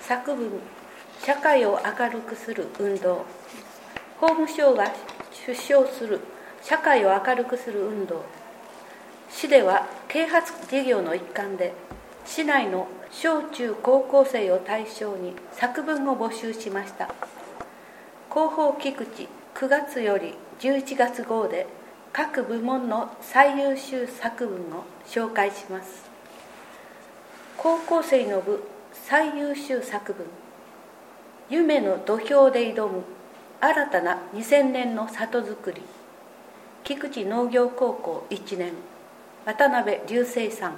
作文、社会を明るくする運動。法務省が主張する社会を明るくする運動。市では啓発事業の一環で、市内の小中高校生を対象に作文を募集しました。広報菊池9月より11月号で各部門の最優秀作文を紹介します。高校生の部最優秀作文、夢の土俵で挑む新たな2000年の里づくり。菊池農業高校1年、渡辺隆生さん。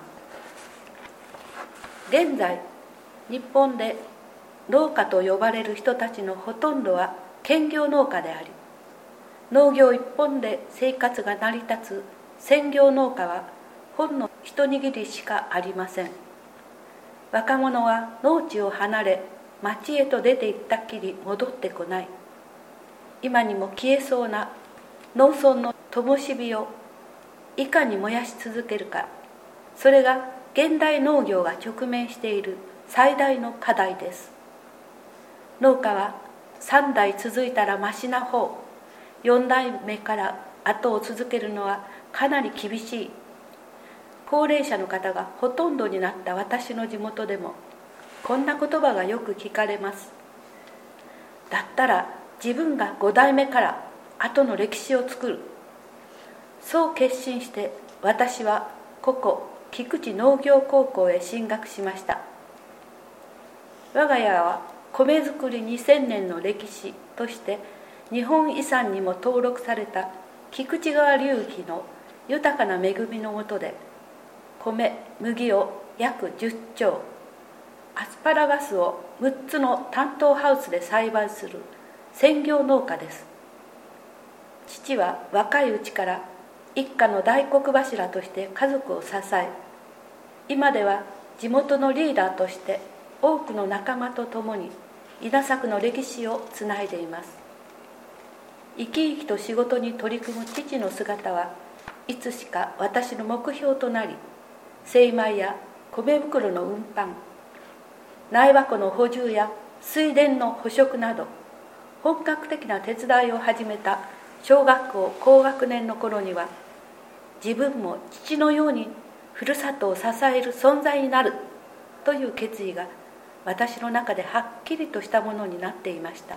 現在、日本で農家と呼ばれる人たちのほとんどは兼業農家であり、農業一本で生活が成り立つ専業農家はほんの一握りしかありません。若者は農地を離れ、町へと出て行ったきり戻ってこない。今にも消えそうな農村の灯火をいかに燃やし続けるか、それが現代農業が直面している最大の課題です。農家は3代続いたらましな方、4代目から後を続けるのはかなり厳しい。高齢者の方がほとんどになった私の地元でもこんな言葉がよく聞かれます。だったら自分が5代目から後の歴史を作る。そう決心して私はここ菊池農業高校へ進学しました。我が家は米作り2000年の歴史として日本遺産にも登録された菊池川流域の豊かな恵みの下で、米、麦を約10丁、アスパラガスを6つの担当ハウスで栽培する専業農家です。父は若いうちから一家の大黒柱として家族を支え、今では地元のリーダーとして多くの仲間と共に稲作の歴史をつないでいます。生き生きと仕事に取り組む父の姿はいつしか私の目標となり、精米や米袋の運搬、苗箱の補充や水田の捕食など本格的な手伝いを始めた小学校高学年の頃には、自分も父のようにふるさとを支える存在になるという決意が私の中ではっきりとしたものになっていました。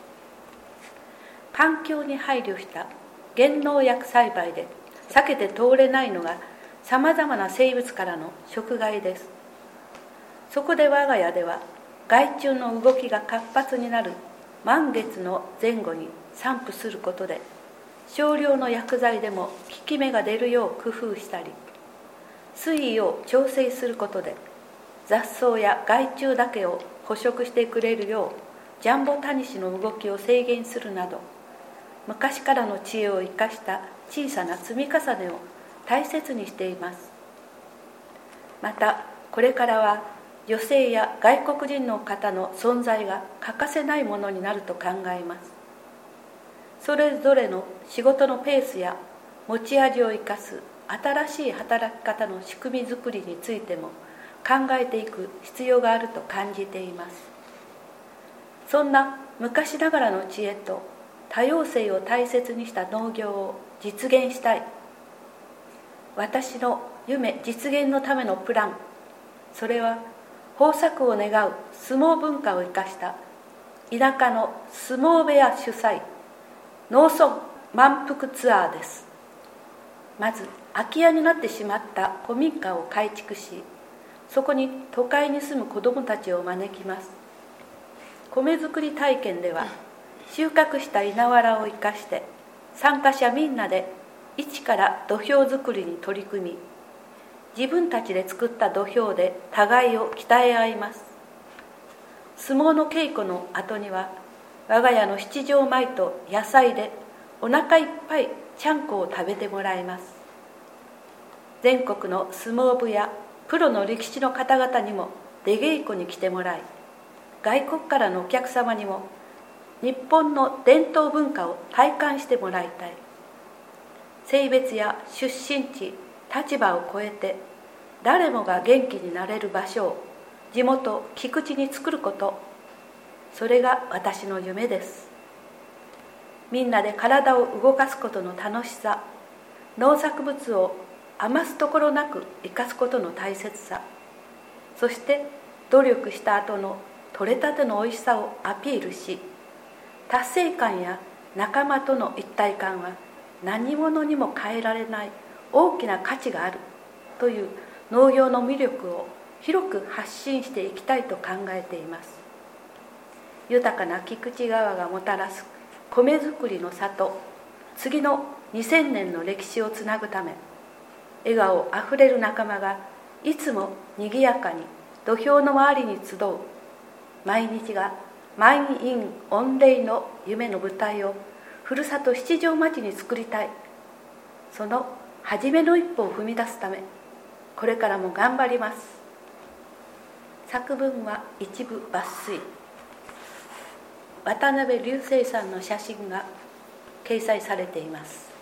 環境に配慮した原農薬栽培で避けて通れないのがさまざまな生物からの食害です。そこで我が家では害虫の動きが活発になる満月の前後に散布することで、少量の薬剤でも効き目が出るよう工夫したり、水位を調整することで雑草や害虫だけを捕食してくれるようジャンボタニシの動きを制限するなど、昔からの知恵を生かした小さな積み重ねを大切にしています。またこれからは女性や外国人の方の存在が欠かせないものになると考えます。それぞれの仕事のペースや持ち味を生かす新しい働き方の仕組み作りについても考えていく必要があると感じています。そんな昔ながらの知恵と多様性を大切にした農業を実現したい。私の夢実現のためのプラン、それは豊作を願う相撲文化を生かした田舎の相撲部屋主催農村満腹ツアーです。まず空き家になってしまった古民家を改築し、そこに都会に住む子どもたちを招きます。米作り体験では収穫した稲わらを生かして参加者みんなで一から土俵作りに取り組み、自分たちで作った土俵で互いを鍛え合います。相撲の稽古の後には我が家の七条米と野菜でお腹いっぱいちゃんこを食べてもらいます。全国の相撲部やプロの力士の方々にも出稽古に来てもらい、外国からのお客様にも日本の伝統文化を体感してもらいたい。性別や出身地、立場を超えて誰もが元気になれる場所を地元菊池に作ること、それが私の夢です。みんなで体を動かすことの楽しさ、農作物を余すところなく生かすことの大切さ、そして努力した後の取れたてのおいしさをアピールし、達成感や仲間との一体感は何者にも変えられない大きな価値があるという農業の魅力を広く発信していきたいと考えています。豊かな菊池川がもたらす米作りの里、次の2000年の歴史をつなぐため、笑顔あふれる仲間がいつもにぎやかに土俵の周りに集う、毎日が満員御礼の夢の舞台をふるさと七条町に作りたい。その初めの一歩を踏み出すため、これからも頑張ります。作文は一部抜粋。渡辺隆生さんの写真が掲載されています。